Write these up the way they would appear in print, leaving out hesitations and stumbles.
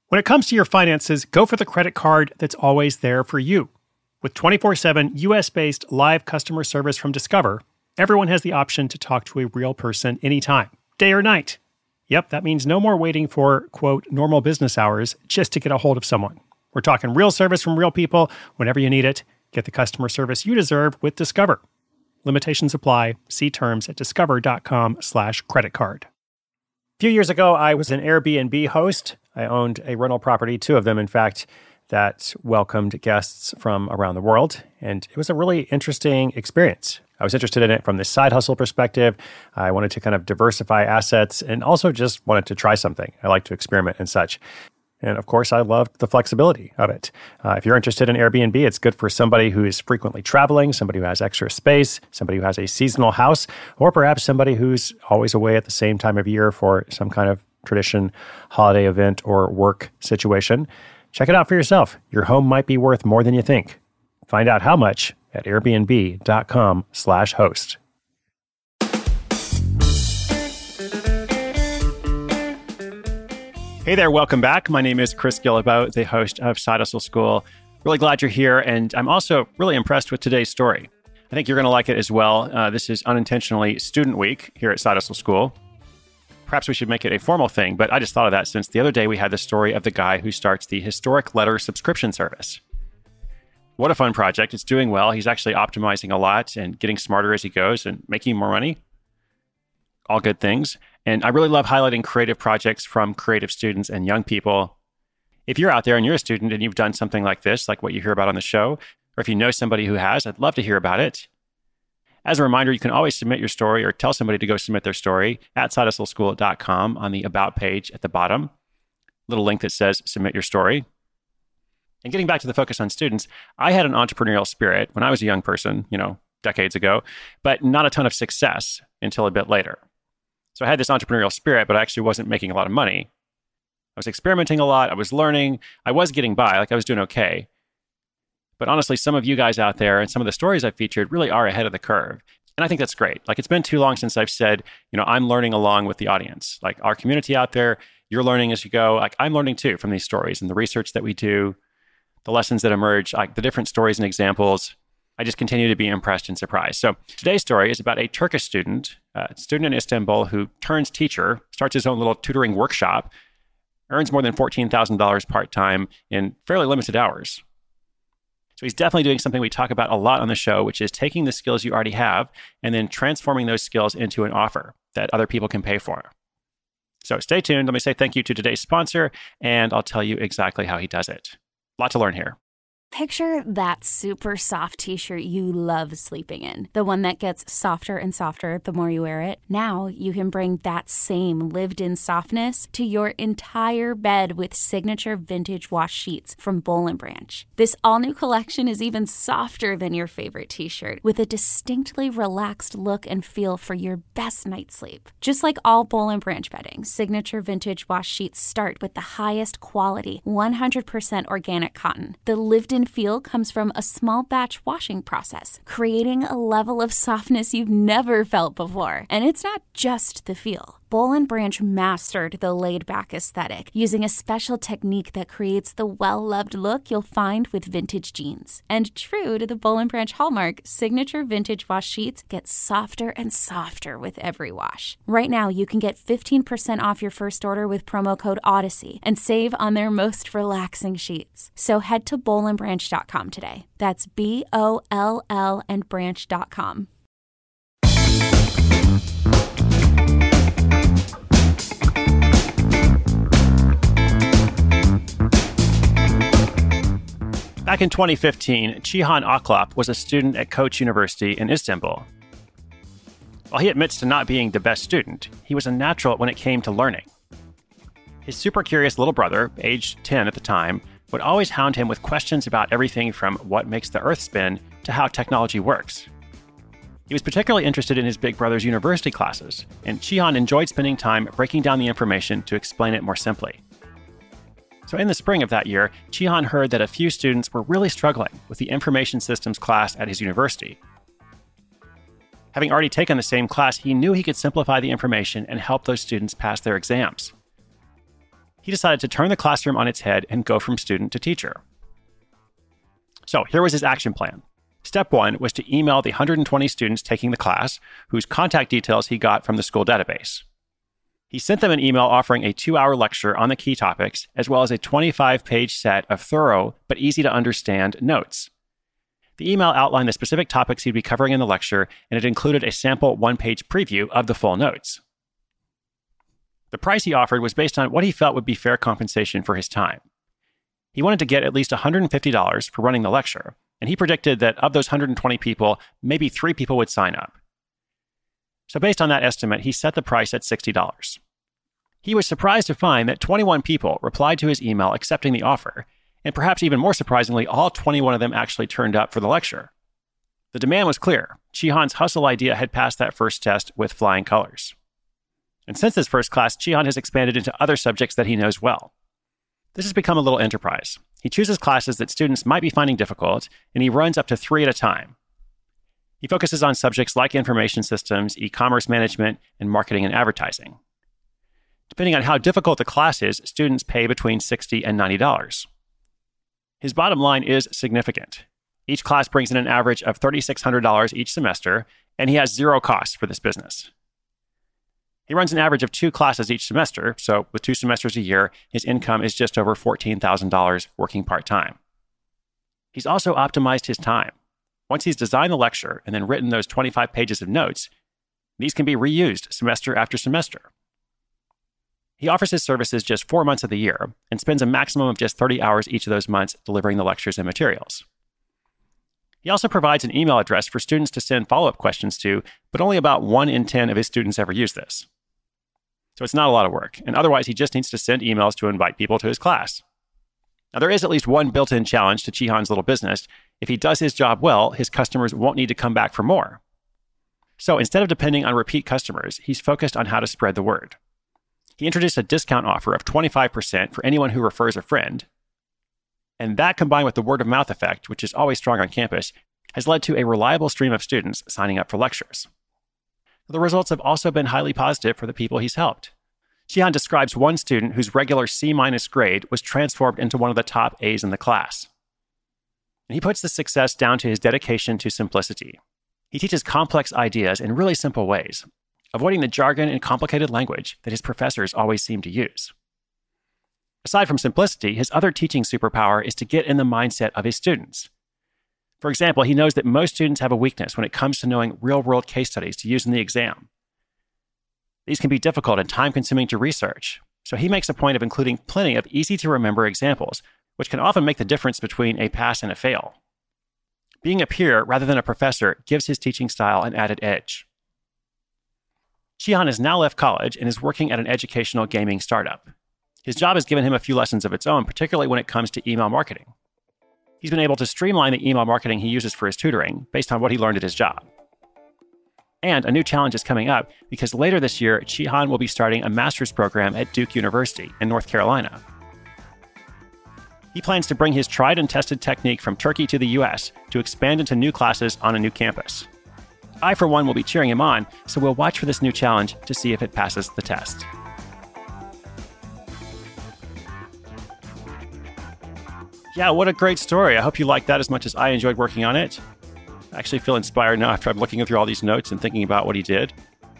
When it comes to your finances, go for the credit card that's always there for you. With 24/7 US-based live customer service from Discover, everyone has the option to talk to a real person anytime, day or night. Yep, that means no more waiting for, quote, normal business hours just to get a hold of someone. We're talking real service from real people whenever you need it. Get the customer service you deserve with Discover. Limitations apply. See terms at discover.com/creditcard. A few years ago, I was an Airbnb host. I owned a rental property, two of them, in fact, that welcomed guests from around the world. And it was a really interesting experience. I was interested in it from the side hustle perspective. I wanted to kind of diversify assets and also just wanted to try something. I like to experiment and such. And of course, I loved the flexibility of it. If you're interested in Airbnb, it's good for somebody who is frequently traveling, somebody who has extra space, somebody who has a seasonal house, or perhaps somebody who's always away at the same time of year for some kind of tradition, holiday event, or work situation. Check it out for yourself. Your home might be worth more than you think. Find out how much at airbnb.com/host. Hey there, welcome back. My name is Chris Guillebeau, the host of Side Hustle School. Really glad you're here, and I'm also really impressed with today's story. I think you're going to like it as well. This is unintentionally Student Week here at Side Hustle School. Perhaps we should make it a formal thing, but I just thought of that since the other day we had the story of the guy who starts the Historic Letter subscription service. What a fun project. It's doing well. He's actually optimizing a lot and getting smarter as he goes and making more money. All good things. And I really love highlighting creative projects from creative students and young people. If you're out there and you're a student and you've done something like this, like what you hear about on the show, or if you know somebody who has, I'd love to hear about it. As a reminder, you can always submit your story or tell somebody to go submit their story at sidehustleschool.com on the About page at the bottom. Little link that says Submit Your Story. And getting back to the focus on students, I had an entrepreneurial spirit when I was a young person, decades ago, but not a ton of success until a bit later. So I had this entrepreneurial spirit, but I actually wasn't making a lot of money. I was experimenting a lot. I was learning. I was getting by. I was doing okay. But honestly, some of you guys out there and some of the stories I've featured really are ahead of the curve. And I think that's great. It's been too long since I've said, I'm learning along with the audience. Our community out there, you're learning as you go. I'm learning too from these stories and the research that we do, the lessons that emerge, the different stories and examples. I just continue to be impressed and surprised. So today's story is about a Turkish student, a student in Istanbul who turns teacher, starts his own little tutoring workshop, earns more than $14,000 part-time in fairly limited hours. So he's definitely doing something we talk about a lot on the show, which is taking the skills you already have and then transforming those skills into an offer that other people can pay for. So stay tuned. Let me say thank you to today's sponsor, and I'll tell you exactly how he does it. A lot to learn here. Picture that super soft t-shirt you love sleeping in. The one that gets softer and softer the more you wear it. Now you can bring that same lived-in softness to your entire bed with signature vintage wash sheets from Boll & Branch. This all-new collection is even softer than your favorite t-shirt, with a distinctly relaxed look and feel for your best night's sleep. Just like all Boll & Branch bedding, signature vintage wash sheets start with the highest quality, 100% organic cotton. The lived-in feel comes from a small batch washing process, creating a level of softness you've never felt before. And it's not just the feel. Boll & Branch mastered the laid-back aesthetic using a special technique that creates the well-loved look you'll find with vintage jeans. And true to the Boll & Branch hallmark, signature vintage wash sheets get softer and softer with every wash. Right now, you can get 15% off your first order with promo code Odyssey and save on their most relaxing sheets. So head to bollandbranch.com today. That's BOLL and branch.com. Back in 2015, Cihan Aklap was a student at Koç University in Istanbul. While he admits to not being the best student, he was a natural when it came to learning. His super curious little brother, aged 10 at the time, would always hound him with questions about everything from what makes the Earth spin to how technology works. He was particularly interested in his big brother's university classes, and Cihan enjoyed spending time breaking down the information to explain it more simply. So in the spring of that year, Cihan heard that a few students were really struggling with the information systems class at his university. Having already taken the same class, he knew he could simplify the information and help those students pass their exams. he decided to turn the classroom on its head and go from student to teacher. So here was his action plan. Step 1 was to email the 120 students taking the class, whose contact details he got from the school database. He sent them an email offering a 2-hour lecture on the key topics, as well as a 25-page set of thorough but easy-to-understand notes. The email outlined the specific topics he'd be covering in the lecture, and it included a sample 1-page preview of the full notes. The price he offered was based on what he felt would be fair compensation for his time. He wanted to get at least $150 for running the lecture, and he predicted that of those 120 people, maybe 3 people would sign up. So based on that estimate, he set the price at $60. He was surprised to find that 21 people replied to his email accepting the offer, and perhaps even more surprisingly, all 21 of them actually turned up for the lecture. The demand was clear. Chihan's hustle idea had passed that first test with flying colors. And since this first class, Chihan has expanded into other subjects that he knows well. This has become a little enterprise. He chooses classes that students might be finding difficult, and he runs up to 3 at a time. He focuses on subjects like information systems, e-commerce management, and marketing and advertising. Depending on how difficult the class is, students pay between $60 and $90. His bottom line is significant. Each class brings in an average of $3,600 each semester, and he has 0 costs for this business. He runs an average of 2 classes each semester, so with 2 semesters a year, his income is just over $14,000 working part-time. He's also optimized his time. Once he's designed the lecture and then written those 25 pages of notes, these can be reused semester after semester. He offers his services just 4 months of the year and spends a maximum of just 30 hours each of those months delivering the lectures and materials. He also provides an email address for students to send follow-up questions to, but only about 1 in 10 of his students ever use this. So it's not a lot of work, and otherwise he just needs to send emails to invite people to his class. Now there is at least one built-in challenge to Chihan's little business. If he does his job well, his customers won't need to come back for more. So instead of depending on repeat customers, he's focused on how to spread the word. He introduced a discount offer of 25% for anyone who refers a friend. And that, combined with the word-of-mouth effect, which is always strong on campus, has led to a reliable stream of students signing up for lectures. The results have also been highly positive for the people he's helped. Chihan describes one student whose regular C- grade was transformed into one of the top A's in the class. And he puts the success down to his dedication to simplicity. He teaches complex ideas in really simple ways, avoiding the jargon and complicated language that his professors always seem to use. Aside from simplicity, his other teaching superpower is to get in the mindset of his students. For example, he knows that most students have a weakness when it comes to knowing real-world case studies to use in the exam. These can be difficult and time-consuming to research, so he makes a point of including plenty of easy-to-remember examples, which can often make the difference between a pass and a fail. Being a peer rather than a professor gives his teaching style an added edge. Chihan has now left college and is working at an educational gaming startup. His job has given him a few lessons of its own, particularly when it comes to email marketing. He's been able to streamline the email marketing he uses for his tutoring based on what he learned at his job. And a new challenge is coming up because later this year, Chihan will be starting a master's program at Duke University in North Carolina. He plans to bring his tried and tested technique from Turkey to the US to expand into new classes on a new campus. I, for one, will be cheering him on, so we'll watch for this new challenge to see if it passes the test. Yeah, what a great story. I hope you liked that as much as I enjoyed working on it. I actually feel inspired now after I'm looking through all these notes and thinking about what he did.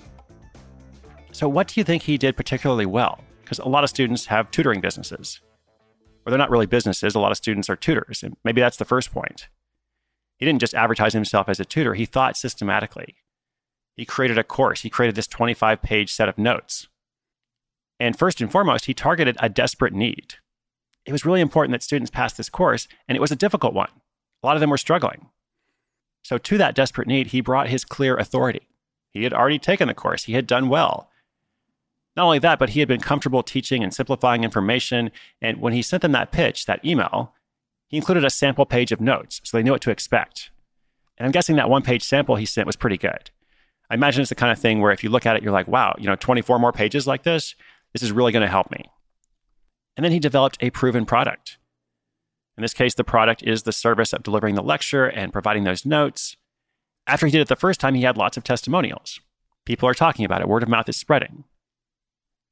So what do you think he did particularly well? Because a lot of students have tutoring businesses. Or they're not really businesses. A lot of students are tutors. And maybe that's the first point. He didn't just advertise himself as a tutor. He thought systematically. He created a course. He created this 25-page set of notes. And first and foremost, he targeted a desperate need. It was really important that students pass this course, and it was a difficult one. A lot of them were struggling. So to that desperate need, he brought his clear authority. He had already taken the course. He had done well. Not only that, but he had been comfortable teaching and simplifying information. And when he sent them that pitch, that email, he included a sample page of notes so they knew what to expect. And I'm guessing that 1-page sample he sent was pretty good. I imagine it's the kind of thing where if you look at it, you're like, wow, 24 more pages like this is really going to help me. And then he developed a proven product. In this case, the product is the service of delivering the lecture and providing those notes. After he did it the first time, he had lots of testimonials. People are talking about it. Word of mouth is spreading.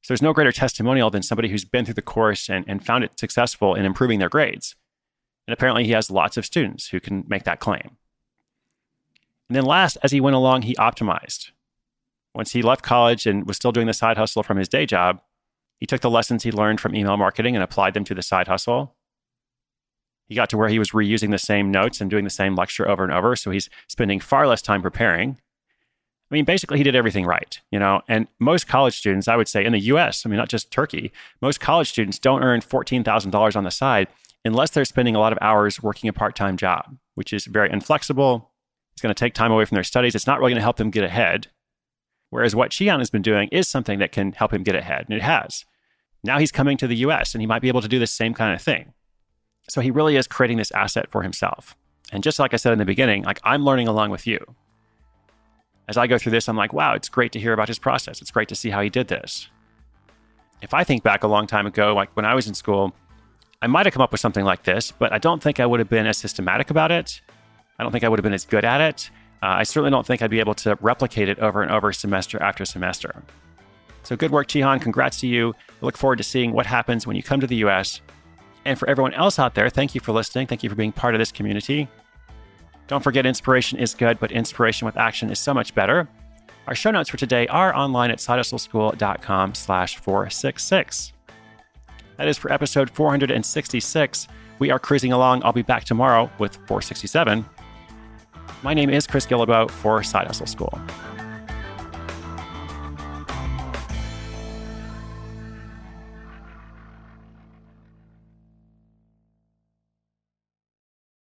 So there's no greater testimonial than somebody who's been through the course and found it successful in improving their grades. And apparently he has lots of students who can make that claim. And then last, as he went along, he optimized. Once he left college and was still doing the side hustle from his day job, he took the lessons he learned from email marketing and applied them to the side hustle. He got to where he was reusing the same notes and doing the same lecture over and over, so he's spending far less time preparing. I mean, basically, he did everything right, and most college students, I would say, in the US, not just Turkey, most college students don't earn $14,000 on the side unless they're spending a lot of hours working a part-time job, which is very inflexible. It's going to take time away from their studies. It's not really going to help them get ahead. Whereas what Cihan has been doing is something that can help him get ahead, and it has. Now he's coming to the US, and he might be able to do the same kind of thing. So he really is creating this asset for himself. And just like I said in the beginning, I'm learning along with you. As I go through this, I'm like, wow, it's great to hear about his process. It's great to see how he did this. If I think back a long time ago, like when I was in school, I might have come up with something like this, but I don't think I would have been as systematic about it. I don't think I would have been as good at it. I certainly don't think I'd be able to replicate it over and over semester after semester. So good work, Cihan. Congrats to you. I look forward to seeing what happens when you come to the US. And for everyone else out there, thank you for listening. Thank you for being part of this community. Don't forget, inspiration is good, but inspiration with action is so much better. Our show notes for today are online at sidehustleschool.com/466. That is for episode 466. We are cruising along. I'll be back tomorrow with 467. My name is Chris Guillebeau for Side Hustle School.